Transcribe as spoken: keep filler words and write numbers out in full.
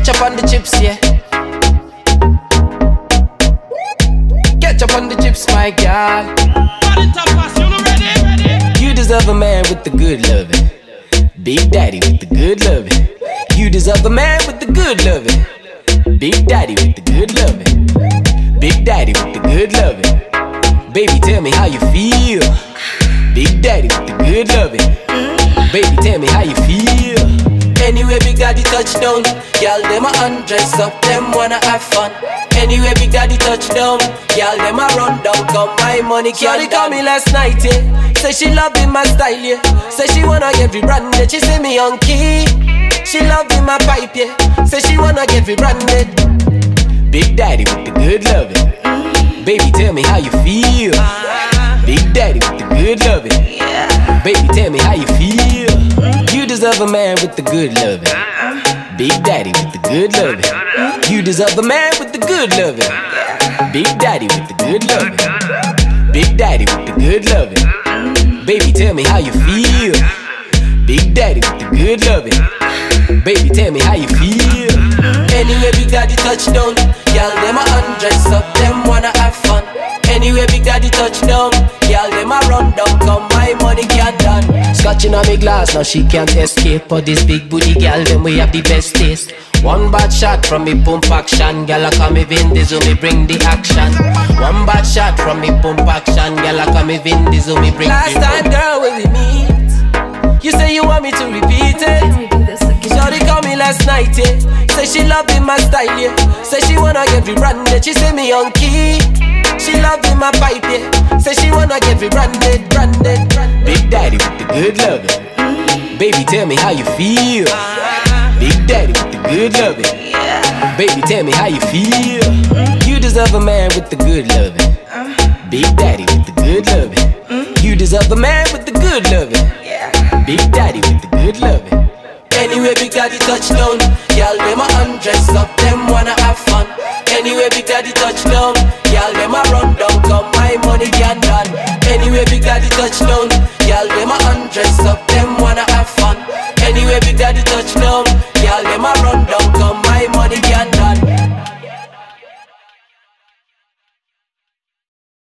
up on the chips, yeah. Catch up on the chips, my girl. You deserve a man with the good loving. Big daddy with the good loving. You deserve a man with the good loving. Big daddy with the good loving. Big daddy with the good loving. Baby, tell me how you feel. Big daddy with the good loving. Baby, tell me how you feel. Anyway, Big Daddy touchdown. Y'all, them a undress up, them wanna have fun. Anyway, Big Daddy touchdown. Y'all, them a run down, come my money can't. Shawty call me last night, yeah. Say she loving my style, yeah. Say she wanna get me branded. She say me on key. She loving my pipe, yeah. Say she wanna get me branded. Big Daddy with the good loving. Baby, tell me how you feel. Big Daddy with the good loving. Baby, tell me how you feel. You deserve a man with the good loving. Big Daddy with the good loving. You deserve a man with the good loving. Big Daddy with the good loving. Big Daddy with the good loving. Baby, tell me how you feel. Big Daddy with the good loving. Baby, tell me how you feel. Anyway, Big Daddy touchdown. Y'all, them a undress up, them wanna have fun. Anyway, Big Daddy touchdown. Y'all, them a run down, come my money can't done. Scotching on me glass, now she can't escape. But this big booty girl, them we have the best taste. One bad shot from me pump action. Girl, I come me Vin Diesel, me bring the action. One bad shot from me pump action. Girl, I come me Vin Diesel, me bring Last the Last time, girl, when we meet, you say you want me to repeat it. Shawty call me last night, yeah. Say she loving my style, yeah. Say she wanna get me branded. She say me on key. She loving my pipe, yeah. Say she wanna get me branded, branded, branded. Big Daddy with the good loving. Baby, tell me how you feel. Big Daddy with the good loving. Baby, tell me how you feel. You deserve a man with the good loving. Big Daddy with the good loving. You deserve a man with the good loving. Big Daddy with the good loving. Anyway, Big Daddy touchdown. Y'all, them a undress up, them wanna have fun. Anyway, Big Daddy touchdown. Y'all, them a run down, come my money can't done. Anyway, Big Daddy touchdown.